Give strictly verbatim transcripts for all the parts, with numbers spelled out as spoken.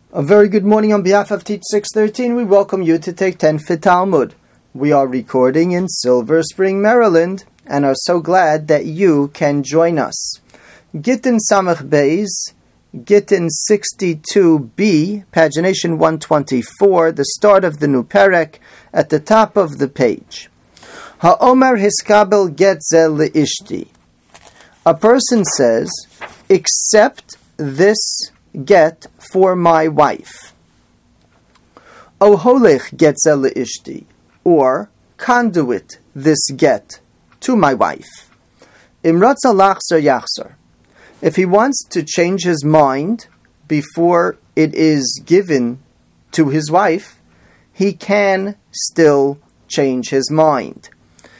A very good morning on behalf of Teach six thirteen. We welcome you to take ten for Talmud. We are recording in Silver Spring, Maryland, and are so glad that you can join us. Gittin Samach Beis, Gittin sixty-two b, pagination one twenty-four, the start of the new perek, at the top of the page. Ha'omer hiskabel getze le'ishti. A person says, accept this get for my wife. O holech getze le'ishti, or conduit this get to my wife. Imratza lachzer yachzer. If he wants to change his mind before it is given to his wife, he can still change his mind.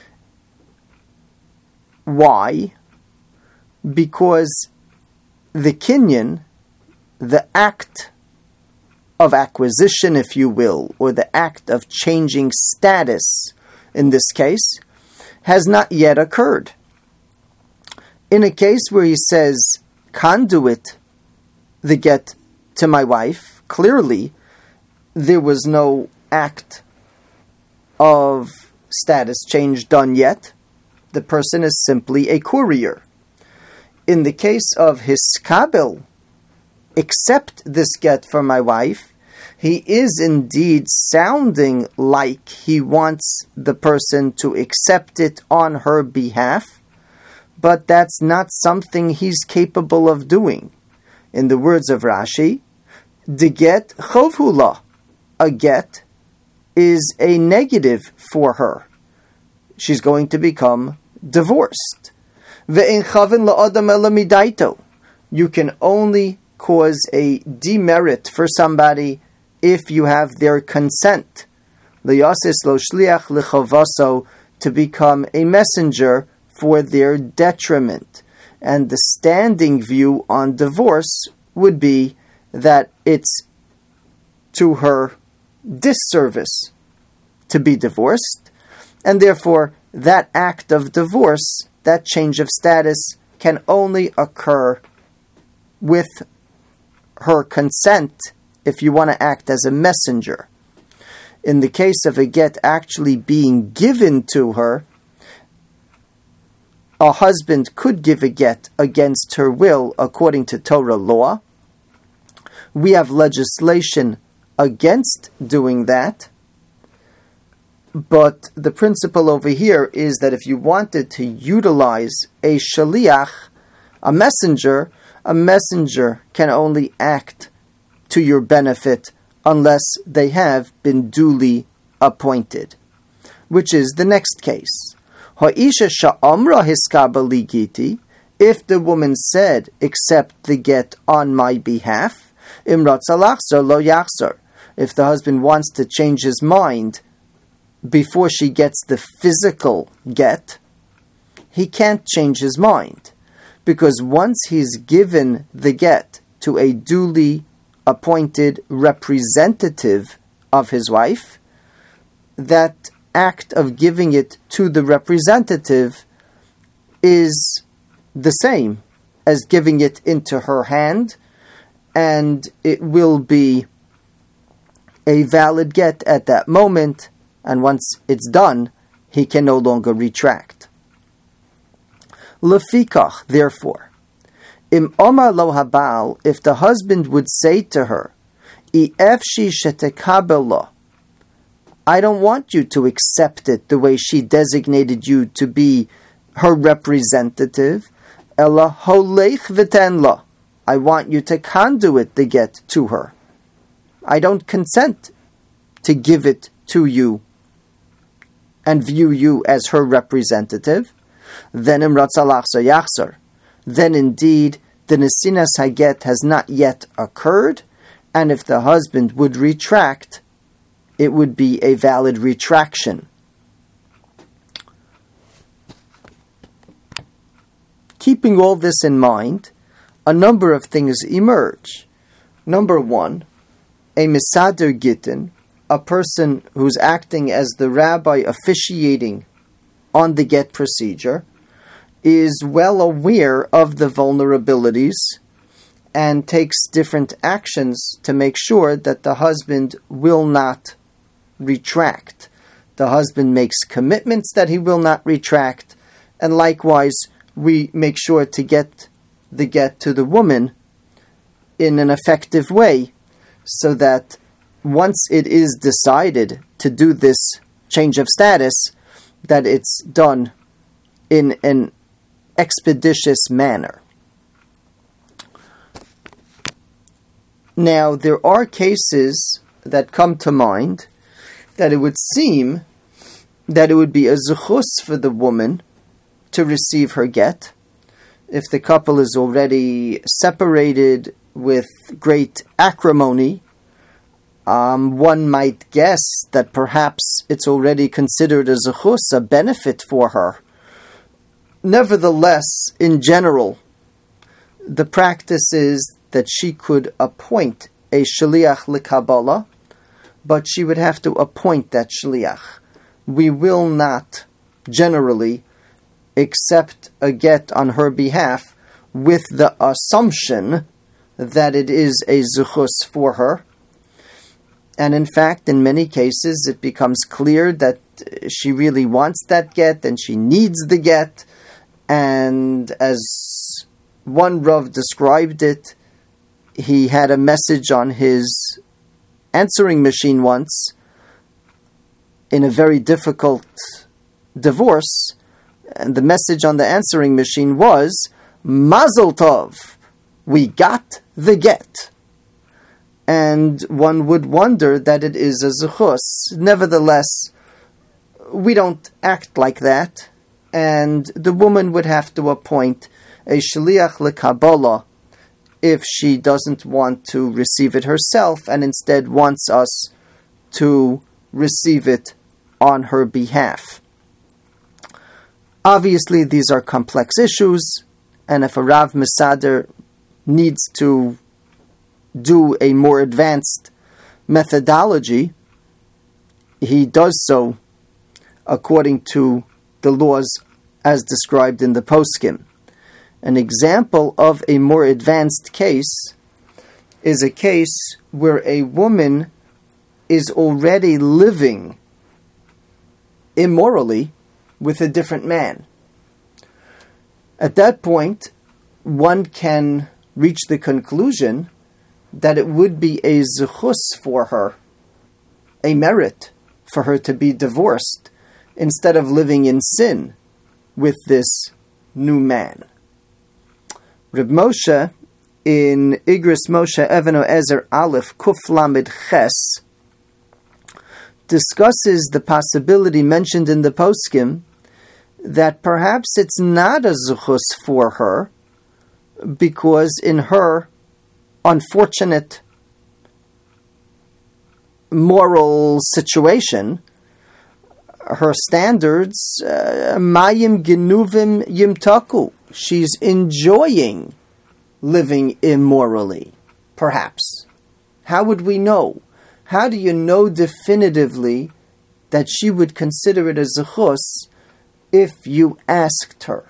Why? Because the kinyan, the act of acquisition, if you will, or the act of changing status, in this case, has not yet occurred. In a case where he says, conduit the get to my wife, clearly there was no act of status change done yet. The person is simply a courier. In the case of hiskabel, accept this get for my wife, he is indeed sounding like he wants the person to accept it on her behalf, but that's not something he's capable of doing. In the words of Rashi, the get chovhula, a get is a negative for her. She's going to become divorced. Ve'in chavin la'adam ela midaito. You can only cause a demerit for somebody if you have their consent. Liyasis lo shliach lichavaso, to become a messenger for their detriment. And the standing view on divorce would be that it's to her disservice to be divorced, and therefore that act of divorce, that change of status, can only occur with her consent if you want to act as a messenger. In the case of a get actually being given to her, a husband could give a get against her will according to Torah law. We have legislation against doing that, but the principle over here is that if you wanted to utilize a shaliach, a messenger, a messenger can only act to your benefit unless they have been duly appointed, which is the next case. Ha'isha sha'amra hiskabel ligiti, if the woman said, accept the get on my behalf, imratza lachzer lo yachzer, if the husband wants to change his mind before she gets the physical get, he can't change his mind. Because once he's given the get to a duly appointed representative of his wife, that act of giving it to the representative is the same as giving it into her hand, and it will be a valid get at that moment, and once it's done, he can no longer retract. Lefikach, therefore, im omar lo habal, if the husband would say to her, Ifshi shetekabel lo, I don't want you to accept it the way she designated you to be her representative, ella holech v'ten lo, I want you to conduit the get to her. I don't consent to give it to you and view you as her representative. Then imratza lachzer yachzer, then indeed the nesinas haget has not yet occurred, and if the husband would retract, it would be a valid retraction. Keeping all this in mind, a number of things emerge. Number one, a misader gittin, a person who's acting as the rabbi officiating on the get procedure, is well aware of the vulnerabilities and takes different actions to make sure that the husband will not retract. The husband makes commitments that he will not retract, and likewise we make sure to get the get to the woman in an effective way, so that once it is decided to do this change of status, that it's done in an expeditious manner. Now, there are cases that come to mind that it would seem that it would be a zuchus for the woman to receive her get. If the couple is already separated with great acrimony, um, one might guess that perhaps it's already considered a zuchus, a benefit for her. Nevertheless, in general, the practice is that she could appoint a shliach l'kabbalah, but she would have to appoint that shliach. We will not generally accept a get on her behalf with the assumption that it is a zuchus for her. And in fact, in many cases, it becomes clear that she really wants that get and she needs the get. And as one Rav described it, he had a message on his answering machine once in a very difficult divorce, and the message on the answering machine was, Mazel Tov, we got the get. And one would wonder that it is a zuchus. Nevertheless, we don't act like that, and the woman would have to appoint a shliach l'kabbalah if she doesn't want to receive it herself and instead wants us to receive it on her behalf. Obviously, these are complex issues, and if a Rav Mesader needs to do a more advanced methodology, he does so according to the laws as described in the poskim. An example of a more advanced case is a case where a woman is already living immorally with a different man. At that point, one can reach the conclusion that it would be a zuchus for her, a merit for her to be divorced instead of living in sin with this new man. Reb Moshe, in Igros Moshe Even Oezer Aleph Kuf Lamed Ches, discusses the possibility mentioned in the poskim that perhaps it's not a zuchus for her, because in her unfortunate moral situation, her standards, mayim genuvim yimtaku, she's enjoying living immorally, perhaps. How would we know? How do you know definitively that she would consider it a zuchus if you asked her?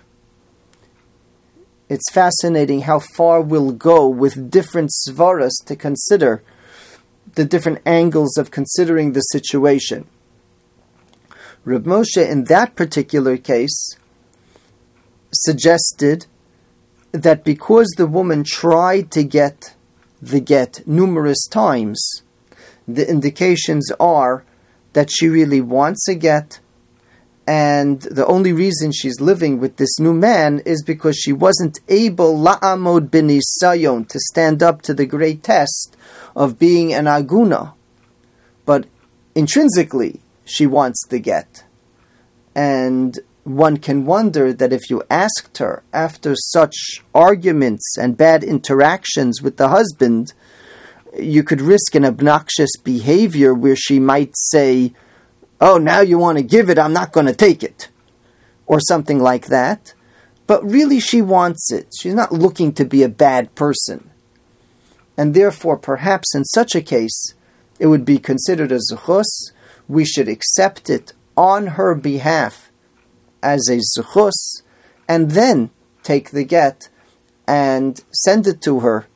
It's fascinating how far we'll go with different svaras to consider the different angles of considering the situation. Reb Moshe, in that particular case, suggested that because the woman tried to get the get numerous times, the indications are that she really wants a get, and the only reason she's living with this new man is because she wasn't able la'amod b'nisayon, to stand up to the great test of being an aguna. But intrinsically, she wants the get. And one can wonder that if you asked her after such arguments and bad interactions with the husband, you could risk an obnoxious behavior where she might say, oh, now you want to give it, I'm not going to take it, or something like that. But really she wants it. She's not looking to be a bad person. And therefore, perhaps in such a case, it would be considered a zuchus. We should accept it on her behalf as a zuchus, and then take the get and send it to her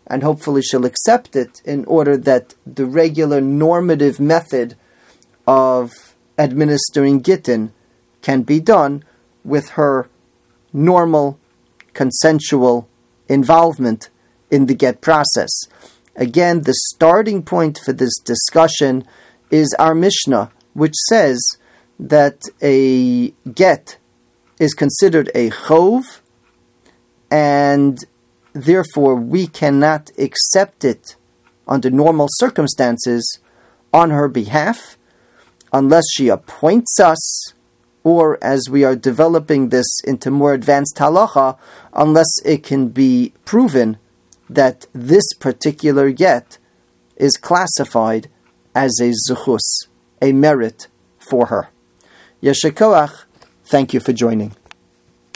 and hopefully she'll accept it in order that the regular normative method of administering Gittin can be done with her normal, consensual involvement in the get process. Again, the starting point for this discussion is our Mishnah, which says that a get is considered a chov, and therefore we cannot accept it under normal circumstances on her behalf unless she appoints us, or as we are developing this into more advanced halacha, unless it can be proven that this particular get is classified as a zuchus, a merit for her. Yesher koach, thank you for joining.